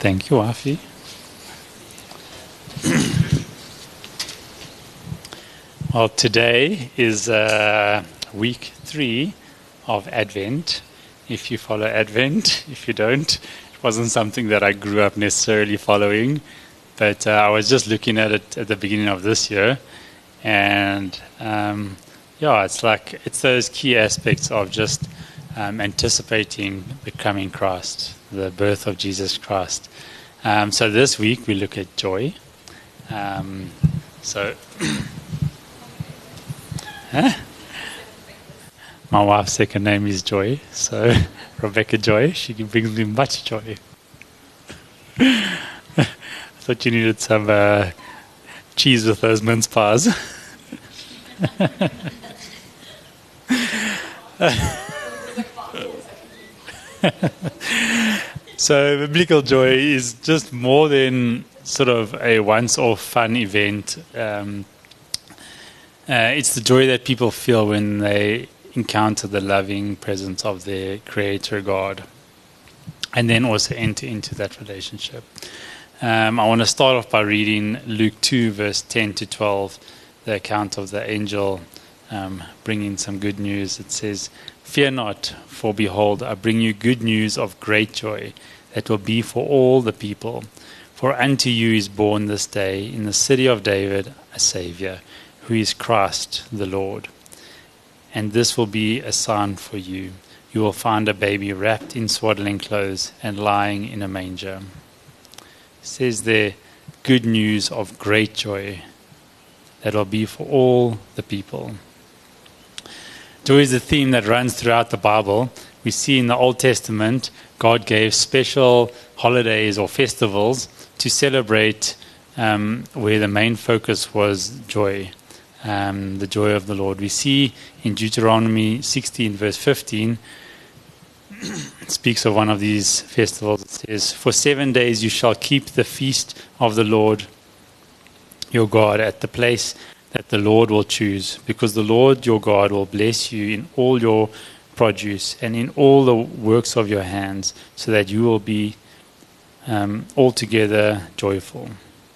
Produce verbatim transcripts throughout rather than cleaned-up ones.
Thank you, Afi. Well, today is uh, week three of Advent. If you follow Advent, if you don't, it wasn't something that I grew up necessarily following, but uh, I was just looking at it at the beginning of this year, and um, yeah, it's like it's those key aspects of just um, anticipating the coming Christ, the birth of Jesus Christ. Um, so this week we look at joy. Um, so. Huh? My wife's second name is Joy, so Rebecca Joy. She brings me much joy. I thought you needed some uh, cheese with those mince pies. So biblical joy is just more than sort of a once-off fun event. Um, Uh, it's the joy that people feel when they encounter the loving presence of their Creator God, and then also enter into that relationship. Um, I want to start off by reading Luke two, verse ten to twelve, the account of the angel um, bringing some good news. It says, "Fear not, for behold, I bring you good news of great joy that will be for all the people. For unto you is born this day in the city of David a Saviour, who is Christ the Lord. And this will be a sign for you. You will find a baby wrapped in swaddling clothes and lying in a manger." It says there, good news of great joy that will be for all the people. Joy is a theme that runs throughout the Bible. We see in the Old Testament, God gave special holidays or festivals to celebrate um, where the main focus was joy. Um, the joy of the Lord. We see in Deuteronomy sixteen, verse fifteen, it speaks of one of these festivals. It says, "For seven days you shall keep the feast of the Lord your God at the place that the Lord will choose, because the Lord your God will bless you in all your produce and in all the works of your hands, so that you will be um, altogether joyful."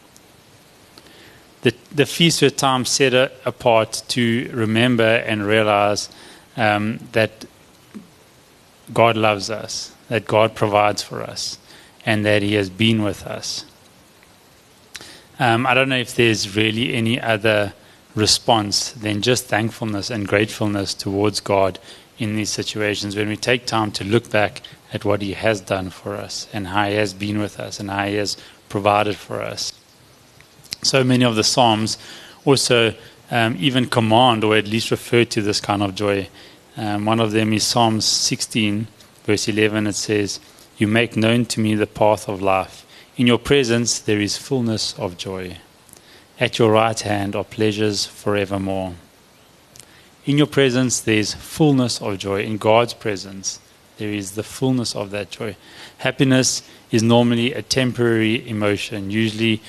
The, the feasts were times set apart to remember and realize um, that God loves us, that God provides for us, and that He has been with us. Um, I don't know if there's really any other response than just thankfulness and gratefulness towards God in these situations, when we take time to look back at what He has done for us and how He has been with us and how He has provided for us. So many of the Psalms also um, even command or at least refer to this kind of joy. Um, one of them is Psalms sixteen, verse eleven. It says, "You make known to me the path of life. In your presence there is fullness of joy. At your right hand are pleasures forevermore." In your presence there is fullness of joy. In God's presence there is the fullness of that joy. Happiness is normally a temporary emotion, usually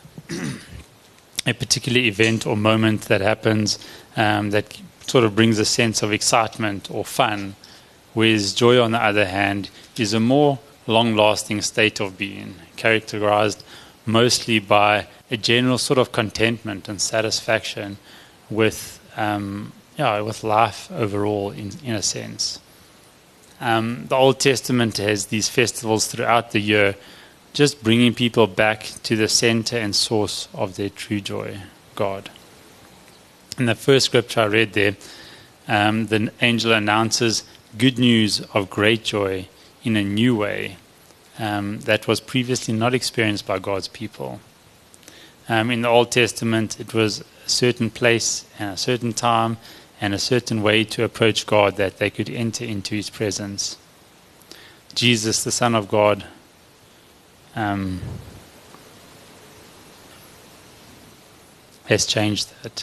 a particular event or moment that happens um, that sort of brings a sense of excitement or fun, whereas joy, on the other hand, is a more long-lasting state of being, characterized mostly by a general sort of contentment and satisfaction with um, yeah, with life overall, in, in a sense. Um, the Old Testament has these festivals throughout the year, just bringing people back to the center and source of their true joy, God. In the first scripture I read there, um, the angel announces good news of great joy in a new way um, that was previously not experienced by God's people. Um, in the Old Testament, it was a certain place and a certain time and a certain way to approach God that they could enter into His presence. Jesus, the Son of God, Um, has changed that.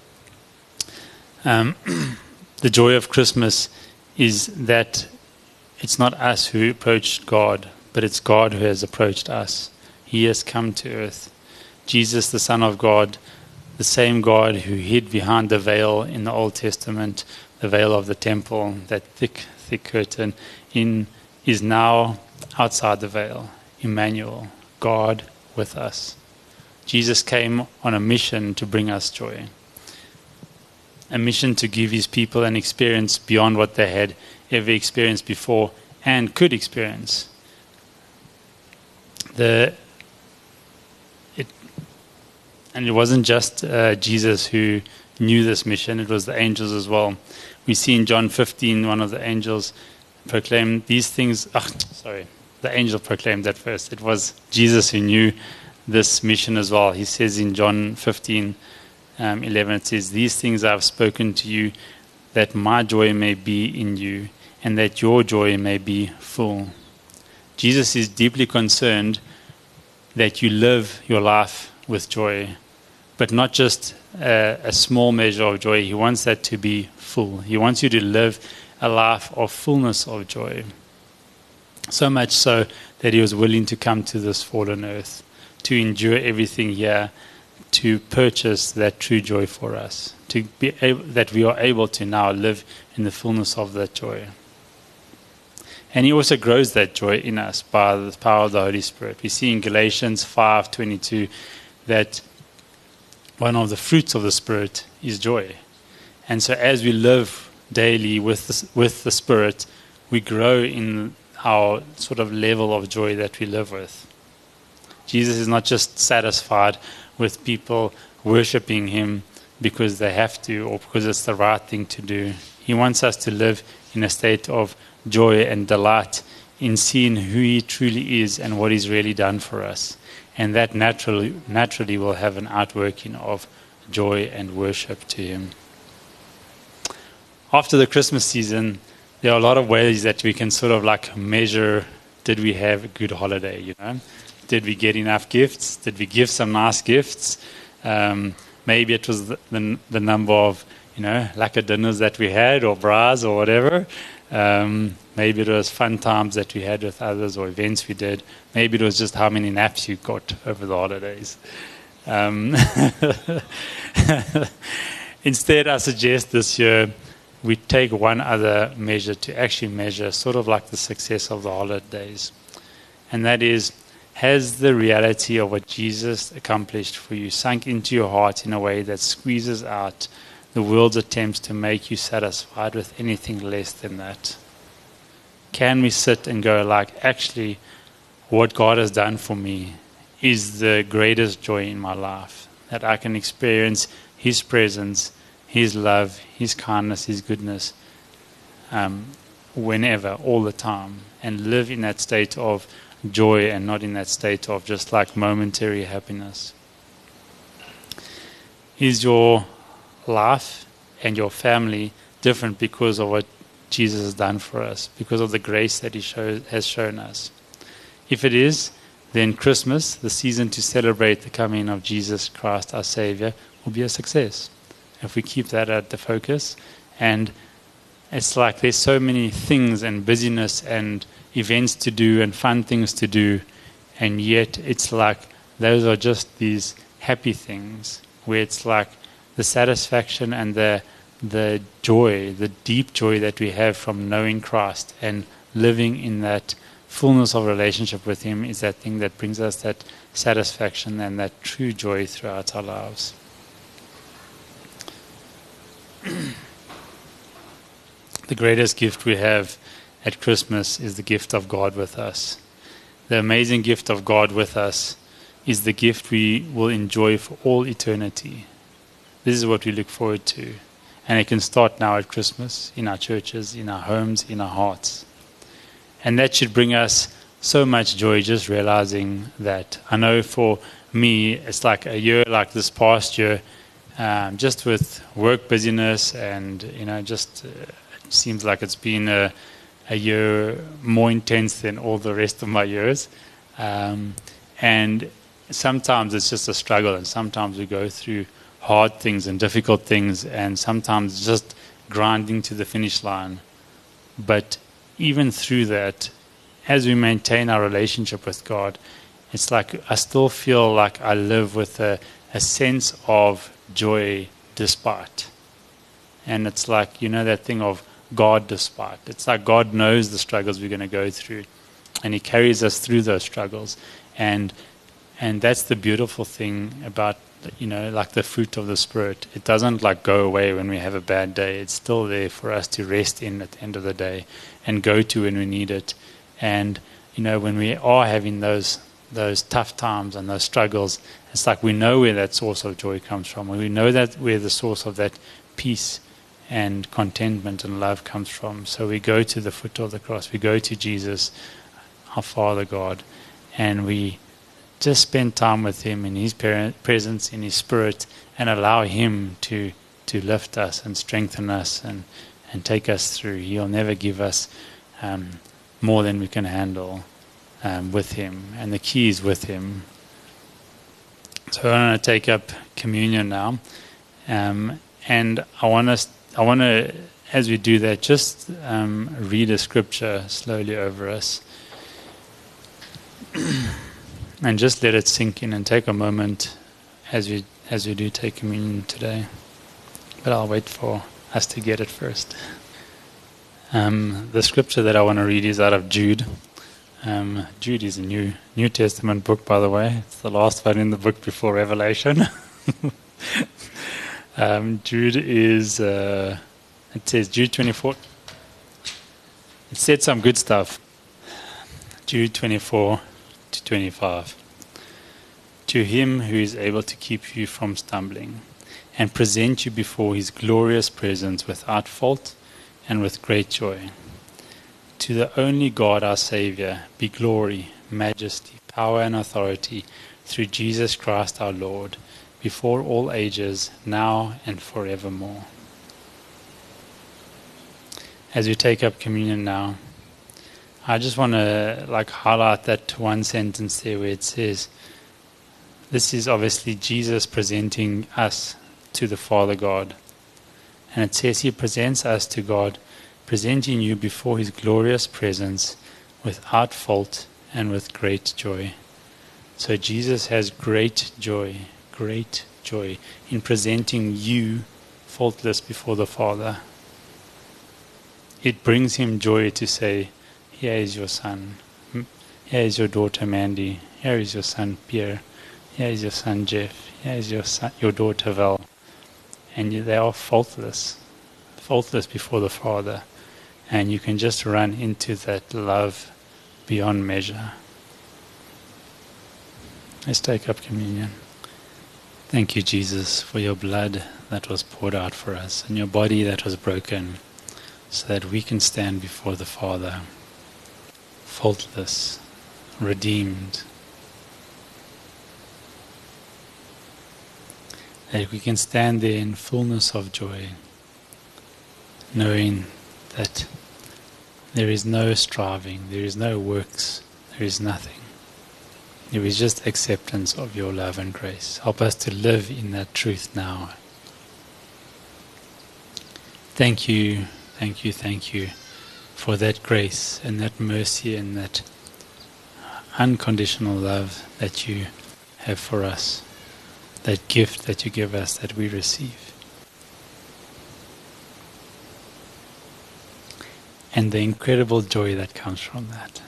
Um, the joy of Christmas is that it's not us who approached God, but it's God who has approached us. He has come to earth. Jesus, the Son of God, the same God who hid behind the veil in the Old Testament, the veil of the temple, that thick, thick curtain, in is now outside the veil. Emmanuel, God with us. Jesus came on a mission to bring us joy. A mission to give his people an experience beyond what they had ever experienced before and could experience. The it and it wasn't just uh, Jesus who knew this mission, it was the angels as well. We see in John fifteen, one of the angels proclaimed these things. Oh, sorry, the angel proclaimed that first. It was Jesus who knew this mission as well. He says in John fifteen, um, eleven, it says, "These things I have spoken to you, that my joy may be in you, and that your joy may be full." Jesus is deeply concerned that you live your life with joy, but not just a, a small measure of joy. He wants that to be full. He wants you to live a life of fullness of joy. So much so that he was willing to come to this fallen earth, to endure everything here, to purchase that true joy for us, to be able, that we are able to now live in the fullness of that joy. And he also grows that joy in us by the power of the Holy Spirit. We see in Galatians five twenty-two that one of the fruits of the Spirit is joy. And so as we live daily with the, with the Spirit, we grow in our sort of level of joy that we live with. Jesus is not just satisfied with people worshiping him because they have to or because it's the right thing to do. He wants us to live in a state of joy and delight in seeing who he truly is and what he's really done for us. And that naturally, naturally will have an outworking of joy and worship to him. After the Christmas season, there are a lot of ways that we can sort of like measure, did we have a good holiday, you know? Did we get enough gifts? Did we give some nice gifts? Um, maybe it was the, the, the number of, you know, lekker dinners that we had or bras or whatever. Um, maybe it was fun times that we had with others or events we did. Maybe it was just how many naps you got over the holidays. Um, instead, I suggest this year we take one other measure to actually measure sort of like the success of the holidays. And that is, has the reality of what Jesus accomplished for you sunk into your heart in a way that squeezes out the world's attempts to make you satisfied with anything less than that? Can we sit and go like, actually, what God has done for me is the greatest joy in my life, that I can experience his presence, his love, his kindness, his goodness, um, whenever, all the time, and live in that state of joy and not in that state of just like momentary happiness. Is your life and your family different because of what Jesus has done for us, because of the grace that he show, has shown us? If it is, then Christmas, the season to celebrate the coming of Jesus Christ, our Savior, will be a success. If we keep that at the focus. And it's like there's so many things and busyness and events to do and fun things to do, and yet it's like those are just these happy things where it's like the satisfaction and the the joy, the deep joy that we have from knowing Christ and living in that fullness of relationship with him is that thing that brings us that satisfaction and that true joy throughout our lives. The greatest gift we have at Christmas is the gift of God with us. The amazing gift of God with us is the gift we will enjoy for all eternity. This is what we look forward to. And it can start now at Christmas, in our churches, in our homes, in our hearts. And that should bring us so much joy, just realizing that. I know for me, it's like a year like this past year, um, just with work busyness and, you know, just uh, it seems like it's been a, a year more intense than all the rest of my years. Um, and sometimes it's just a struggle, and sometimes we go through hard things and difficult things, and sometimes just grinding to the finish line. But even through that, as we maintain our relationship with God, it's like I still feel like I live with a, a sense of joy despite. And it's like, you know, that thing of God despite. It's like God knows the struggles we're going to go through. and He carries us through those struggles. And and that's the beautiful thing about, you know, like the fruit of the Spirit. It doesn't like go away when we have a bad day. It's still there for us to rest in at the end of the day and go to when we need it. And, you know, when we are having those those tough times and those struggles, it's like we know where that source of joy comes from. We know that where the source of that peace and contentment and love comes from. So we go to the foot of the cross. We go to Jesus, our Father God, and we just spend time with Him in His presence, in His Spirit, and allow Him to to lift us and strengthen us and, and take us through. He'll never give us um, more than we can handle um, with Him, and the key is with Him. So I want to take up communion now, um, and I want us, I want to, as we do that, just um, read a scripture slowly over us. And just let it sink in and take a moment as we as we do take communion today. But I'll wait for us to get it first. Um, the scripture that I want to read is out of Jude. Um, Jude is a new New Testament book, by the way. It's the last one in the book before Revelation. um, Jude is, uh, it says Jude twenty-four. It said some good stuff. Jude twenty-four to twenty-five. To Him who is able to keep you from stumbling and present you before His glorious presence without fault and with great joy. To the only God our Saviour be glory, majesty, power and authority through Jesus Christ our Lord, before all ages, now and forevermore. As we take up communion now, I just want to like highlight that one sentence there where it says, this is obviously Jesus presenting us to the Father God. And it says He presents us to God, presenting you before His glorious presence without fault and with great joy. So Jesus has great joy, great joy in presenting you faultless before the Father. It brings Him joy to say, here is your son, here is your daughter Mandy, here is your son Pierre, here is your son Jeff, here is your son, your daughter Val. And they are faultless, faultless before the Father. And you can just run into that love beyond measure. Let's take up communion. Thank you, Jesus, for your blood that was poured out for us and your body that was broken so that we can stand before the Father faultless, redeemed. That we can stand there in fullness of joy, knowing that there is no striving, there is no works, there is nothing. There is just acceptance of your love and grace. Help us to live in that truth now. Thank you, thank you, thank you for that grace and that mercy and that unconditional love that you have for us, that gift that you give us that we receive. And the incredible joy that comes from that.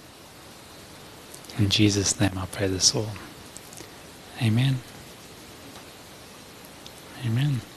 In Jesus' name I pray this all. Amen. Amen.